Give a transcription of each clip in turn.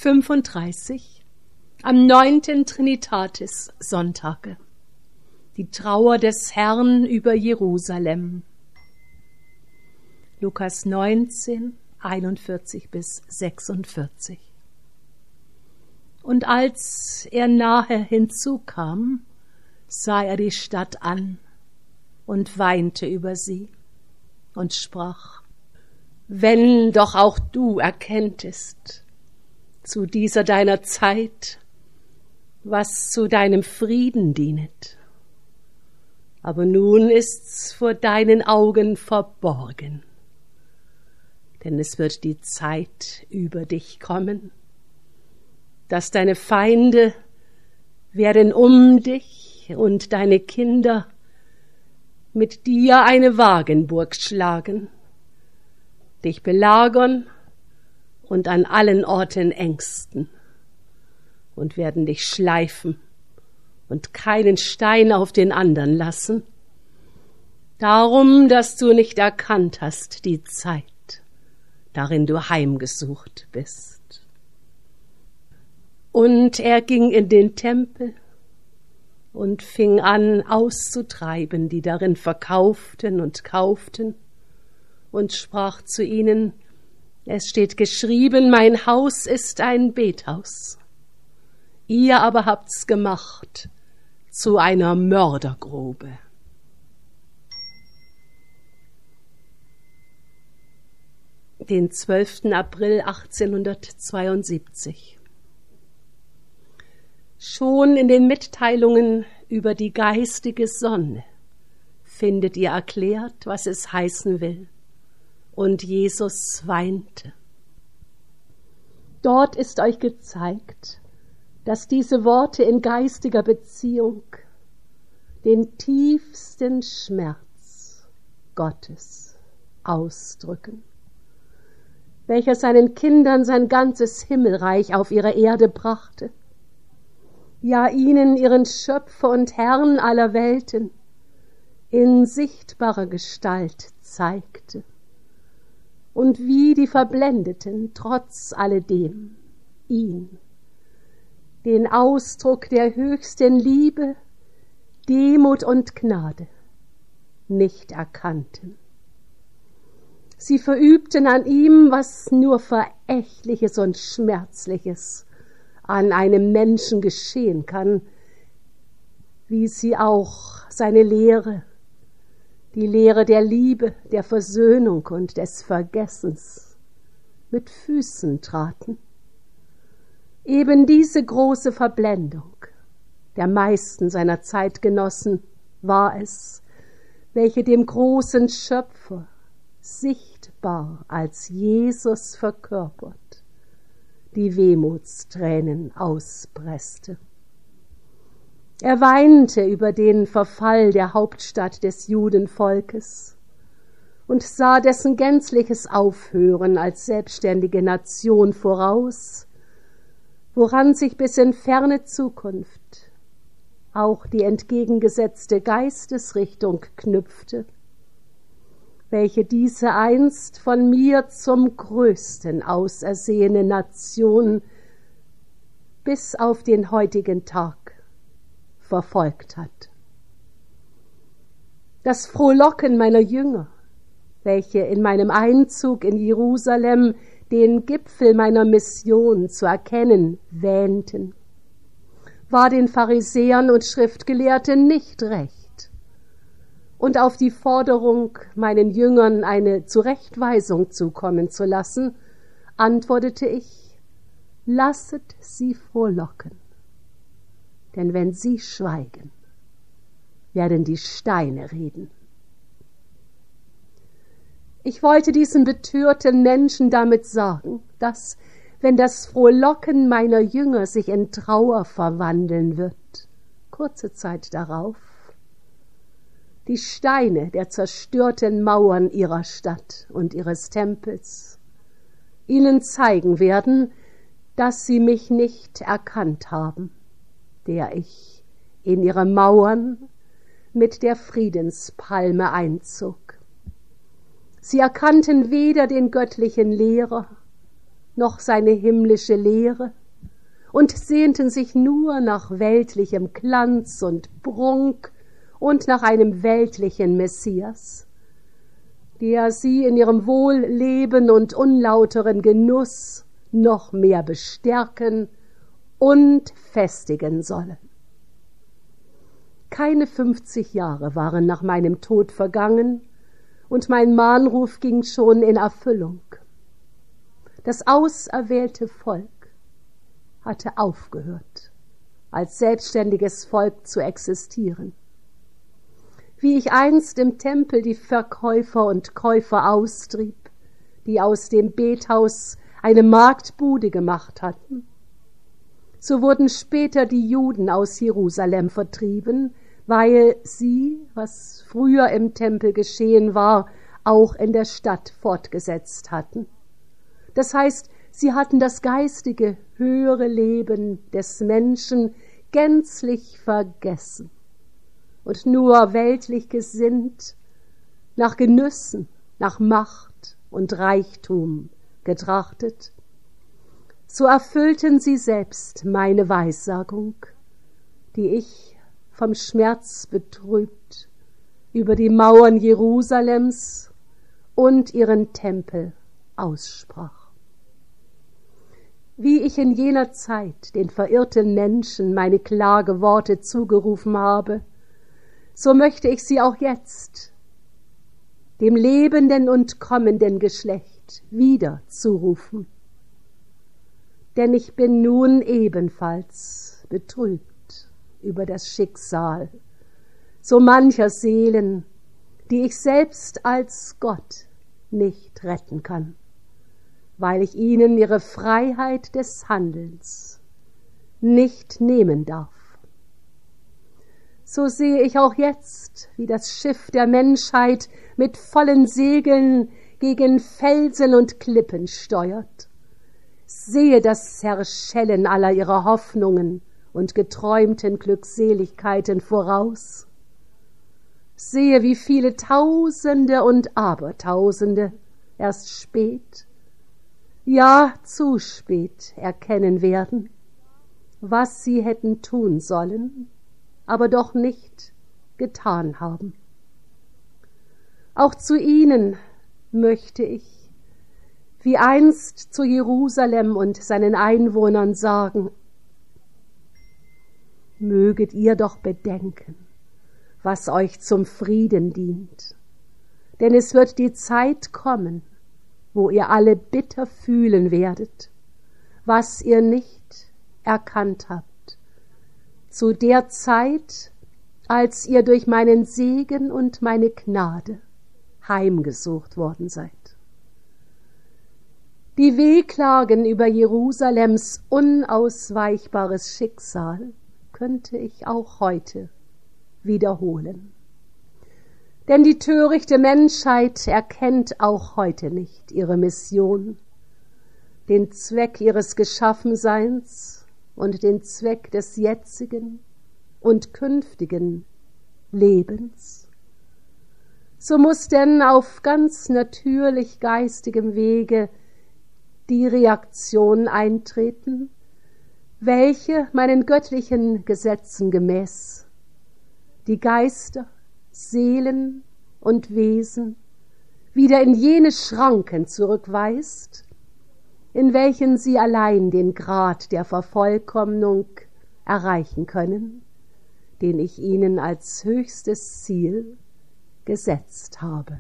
35 am 9. Trinitatis-Sonntage. Die Trauer des Herrn über Jerusalem. Lukas 19, 41 bis 46. Und als er nahe hinzukam, sah er die Stadt an und weinte über sie und sprach: Wenn doch auch du erkenntest zu dieser deiner Zeit, was zu deinem Frieden dienet. Aber nun ist's vor deinen Augen verborgen, denn es wird die Zeit über dich kommen, dass deine Feinde werden um dich und deine Kinder mit dir eine Wagenburg schlagen, dich belagern und an allen Orten ängsten und werden dich schleifen und keinen Stein auf den anderen lassen, darum, dass du nicht erkannt hast die Zeit, darin du heimgesucht bist. Und er ging in den Tempel und fing an auszutreiben, die darin verkauften und kauften, und sprach zu ihnen: Es steht geschrieben, mein Haus ist ein Bethaus. Ihr aber habt's gemacht zu einer Mördergrube. Den 12. April 1872. Schon in den Mitteilungen über die geistige Sonne findet ihr erklärt, was es heißen will. Und Jesus weinte. Dort ist euch gezeigt, dass diese Worte in geistiger Beziehung den tiefsten Schmerz Gottes ausdrücken, welcher seinen Kindern sein ganzes Himmelreich auf ihre Erde brachte, ja ihnen ihren Schöpfer und Herrn aller Welten in sichtbarer Gestalt zeigte. Und wie die Verblendeten trotz alledem ihn, den Ausdruck der höchsten Liebe, Demut und Gnade, nicht erkannten. Sie verübten an ihm, was nur Verächtliches und Schmerzliches an einem Menschen geschehen kann, wie sie auch seine Lehre, die Lehre der Liebe, der Versöhnung und des Vergessens, mit Füßen traten. Eben diese große Verblendung der meisten seiner Zeitgenossen war es, welche dem großen Schöpfer sichtbar als Jesus verkörpert die Wehmutstränen auspresste. Er weinte über den Verfall der Hauptstadt des Judenvolkes und sah dessen gänzliches Aufhören als selbstständige Nation voraus, woran sich bis in ferne Zukunft auch die entgegengesetzte Geistesrichtung knüpfte, welche diese einst von mir zum größten ausersehene Nation bis auf den heutigen Tag verfolgt hat. Das Frohlocken meiner Jünger, welche in meinem Einzug in Jerusalem den Gipfel meiner Mission zu erkennen wähnten, war den Pharisäern und Schriftgelehrten nicht recht. Und auf die Forderung, meinen Jüngern eine Zurechtweisung zukommen zu lassen, antwortete ich: Lasset sie frohlocken. Denn wenn sie schweigen, werden die Steine reden. Ich wollte diesen betörten Menschen damit sagen, dass, wenn das Frohlocken meiner Jünger sich in Trauer verwandeln wird, kurze Zeit darauf, die Steine der zerstörten Mauern ihrer Stadt und ihres Tempels ihnen zeigen werden, dass sie mich nicht erkannt haben, der ich in ihre Mauern mit der Friedenspalme einzog. Sie erkannten weder den göttlichen Lehrer noch seine himmlische Lehre und sehnten sich nur nach weltlichem Glanz und Prunk und nach einem weltlichen Messias, der sie in ihrem Wohlleben und unlauteren Genuss noch mehr bestärken und festigen solle. Keine 50 Jahre waren nach meinem Tod vergangen, und mein Mahnruf ging schon in Erfüllung. Das auserwählte Volk hatte aufgehört, als selbstständiges Volk zu existieren. Wie ich einst im Tempel die Verkäufer und Käufer austrieb, die aus dem Bethaus eine Marktbude gemacht hatten, so wurden später die Juden aus Jerusalem vertrieben, weil sie, was früher im Tempel geschehen war, auch in der Stadt fortgesetzt hatten. Das heißt, sie hatten das geistige, höhere Leben des Menschen gänzlich vergessen und nur weltlich gesinnt, nach Genüssen, nach Macht und Reichtum getrachtet. So erfüllten sie selbst meine Weissagung, die ich vom Schmerz betrübt über die Mauern Jerusalems und ihren Tempel aussprach. Wie ich in jener Zeit den verirrten Menschen meine Klageworte zugerufen habe, so möchte ich sie auch jetzt dem lebenden und kommenden Geschlecht wieder zurufen. Denn ich bin nun ebenfalls betrübt über das Schicksal so mancher Seelen, die ich selbst als Gott nicht retten kann, weil ich ihnen ihre Freiheit des Handelns nicht nehmen darf. So sehe ich auch jetzt, wie das Schiff der Menschheit mit vollen Segeln gegen Felsen und Klippen steuert, sehe das Zerschellen aller ihrer Hoffnungen und geträumten Glückseligkeiten voraus, sehe, wie viele Tausende und Abertausende erst spät, ja zu spät erkennen werden, was sie hätten tun sollen, aber doch nicht getan haben. Auch zu ihnen möchte ich, wie einst zu Jerusalem und seinen Einwohnern sagen: Möget ihr doch bedenken, was euch zum Frieden dient, denn es wird die Zeit kommen, wo ihr alle bitter fühlen werdet, was ihr nicht erkannt habt, zu der Zeit, als ihr durch meinen Segen und meine Gnade heimgesucht worden seid. Die Wehklagen über Jerusalems unausweichbares Schicksal könnte ich auch heute wiederholen. Denn die törichte Menschheit erkennt auch heute nicht ihre Mission, den Zweck ihres Geschaffenseins und den Zweck des jetzigen und künftigen Lebens. So muß denn auf ganz natürlich geistigem Wege die Reaktion eintreten, welche meinen göttlichen Gesetzen gemäß die Geister, Seelen und Wesen wieder in jene Schranken zurückweist, in welchen sie allein den Grad der Vervollkommnung erreichen können, den ich ihnen als höchstes Ziel gesetzt habe.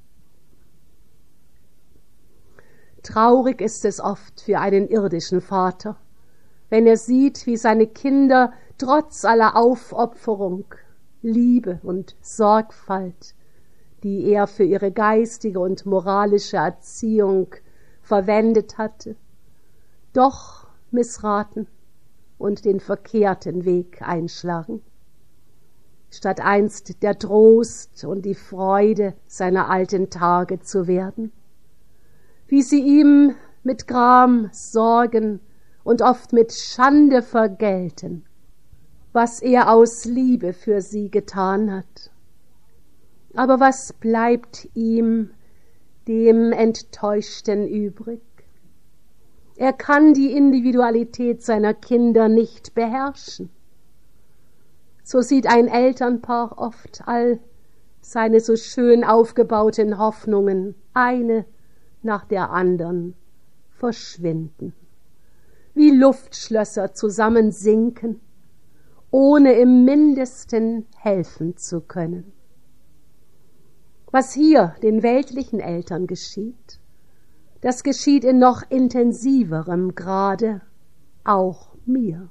Traurig ist es oft für einen irdischen Vater, wenn er sieht, wie seine Kinder trotz aller Aufopferung, Liebe und Sorgfalt, die er für ihre geistige und moralische Erziehung verwendet hatte, doch missraten und den verkehrten Weg einschlagen. Statt einst der Trost und die Freude seiner alten Tage zu werden, wie sie ihm mit Gram, Sorgen und oft mit Schande vergelten, was er aus Liebe für sie getan hat. Aber was bleibt ihm, dem Enttäuschten, übrig? Er kann die Individualität seiner Kinder nicht beherrschen. So sieht ein Elternpaar oft all seine so schön aufgebauten Hoffnungen, eine nach der anderen, verschwinden, wie Luftschlösser zusammensinken, ohne im Mindesten helfen zu können. Was hier den weltlichen Eltern geschieht, das geschieht in noch intensiverem Grade auch mir.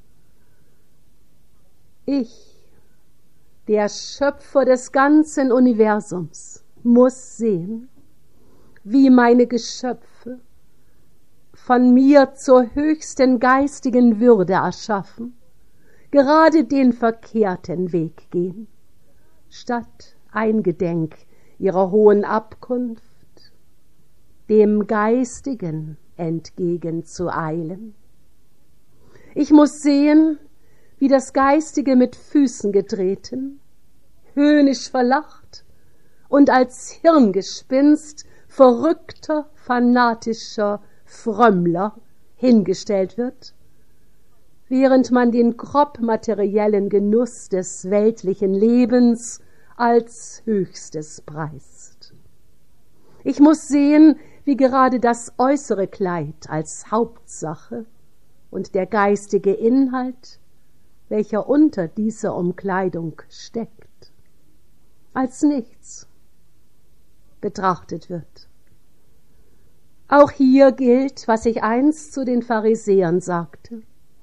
Ich, der Schöpfer des ganzen Universums, muss sehen, wie meine Geschöpfe von mir zur höchsten geistigen Würde erschaffen, gerade den verkehrten Weg gehen, statt eingedenk ihrer hohen Abkunft, dem Geistigen entgegenzueilen. Ich muss sehen, wie das Geistige mit Füßen getreten, höhnisch verlacht und als Hirngespinst verrückter, fanatischer Frömmler hingestellt wird, während man den grob materiellen Genuss des weltlichen Lebens als Höchstes preist. Ich muss sehen, wie gerade das äußere Kleid als Hauptsache und der geistige Inhalt, welcher unter dieser Umkleidung steckt, als nichts betrachtet wird. Auch hier gilt, was ich einst zu den Pharisäern sagte: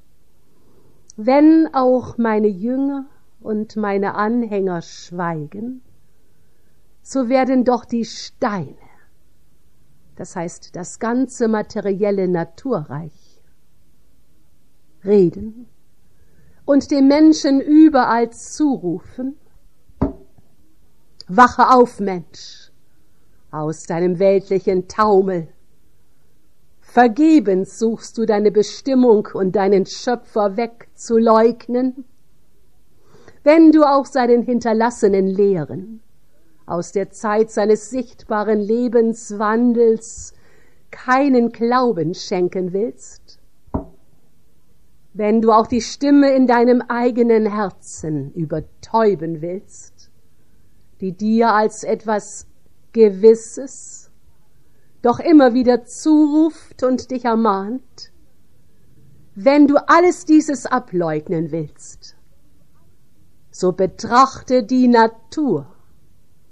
Wenn auch meine Jünger und meine Anhänger schweigen, so werden doch die Steine, das heißt das ganze materielle Naturreich, reden und dem Menschen überall zurufen: Wache auf, Mensch, aus deinem weltlichen Taumel. Vergebens suchst du deine Bestimmung und deinen Schöpfer wegzuleugnen, wenn du auch seinen hinterlassenen Lehren aus der Zeit seines sichtbaren Lebenswandels keinen Glauben schenken willst, wenn du auch die Stimme in deinem eigenen Herzen übertäuben willst, die dir als etwas Gewisses doch immer wieder zuruft und dich ermahnt, wenn du alles dieses ableugnen willst, so betrachte die Natur